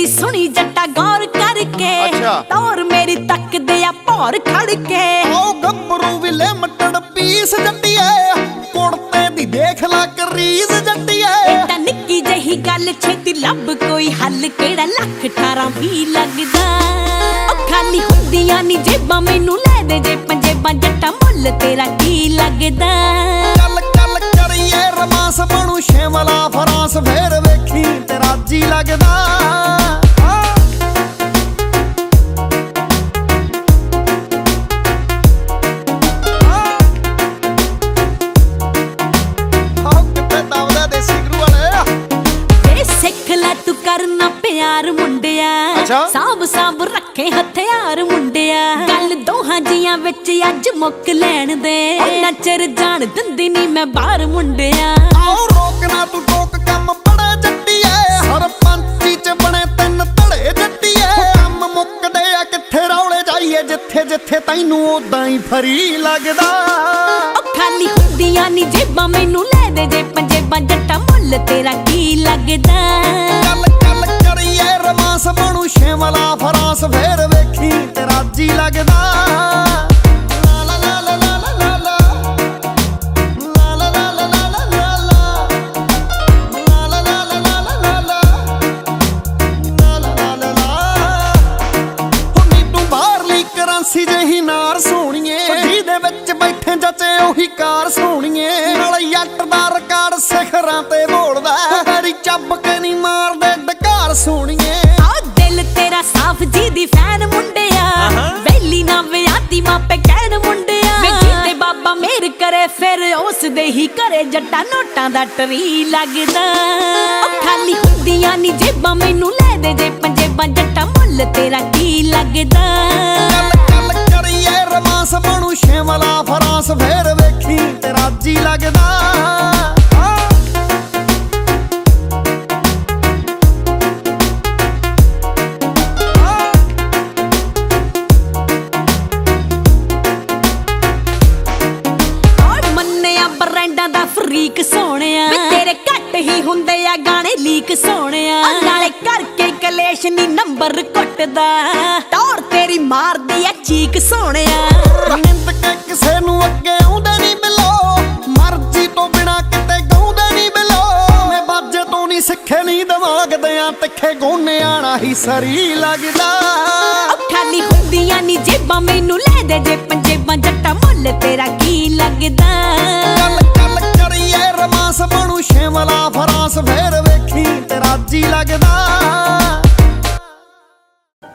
सुनी जट्टा गौर करके तौर मेरी तक दे भौर खड़ के गब्बरू भी लिमटड पीस जट्टिए कुड़ते दी देख ला करीज जट्टिए एटा निक्की जही गल छेती लब कोई हल केड़ा लख 18-20 लगदा खाली हुंदियां नी जेबां मैनू ले दे जे पंजेबां जट्टा मुल तेरा की लगदा कल कल करिए रमास बनू शिमला फरांस फेर वेखी तेरा जी लगदा करना प्यार मुंडिया साब साब रखे हथियार मुंडिया गल दोहां जियां विच अज मुक लैण दे नचर जान दिंदी नी मैं बाहर मुंडिया रोकना तू टोक कम बड़ा जट्टिए हर पंची च बने 3 धड़े जट्टिए कम मुकदे आ किथे रौले जाइए जिथे जिथे तैनू ओदां ही फरी लगदा खाली हुंदियां नी जेबां मैनू ले दे जे पंजेबां जट्टा मुल तेरा की लगदा रमास बनू शिमला फरांस फेर वेखी तेरा जी लगदा करेंसी जही नार सोहणीए ਜਿਹਦੇ ਵਿੱਚ ਬੈਠੇ ਜੱਚੇ ਉਹੀ ਕਾਰ ਸੋਹਣੀਏ ਨਾਲ ਜੱਟ ਦਾ ਰਿਕਾਰਡ ਸਿਖਰਾਂ ਤੇ ਬੋਲਦਾ ਤੇਰੀ ਚੱਬ ਕੇ ਨਹੀਂ ਮਾਰਦੇ ਡਕਾਰ ਸੋਹਣੀਏ दिल तेरा साफ जी दी फैन मुंडिया वेली ना विआती मापे कहन मुंडिया जीते बाबा मेहर करे फिर उस दे ही करे जट्टा नोटां दा टरी लगदा खाली हुंदियां नी जेबां मैनू ले दे जे पंजेबां जट्टा मुल तेरा की लगदा कल करिए रमास बनू शिमला फरांस फेर वेखी तेरा जी लगदा फरीक सोहणिया तेरे घट ही हुंदे आ गाने लीक सोहणिया नाले करके कलेश नी नंबर कुटदा टौर तेरी मारदी आ चीक सोहणिया निंद के किसे नू अगे आउंदे नी मिलो मर्जी तो बिना किते गाउंदे नी मिलो मैं बाजे तो नी सिखे नी दिमाग दियां तिखे गोने आना ही सरी लगदा खाली हुंदियां नी जेबां मैनू ले दे जे पंजेबां जट्टा मुल तेरा की लगदा रमास बनू शिमला फरांस फेर वेखी तेरा जी लगदा।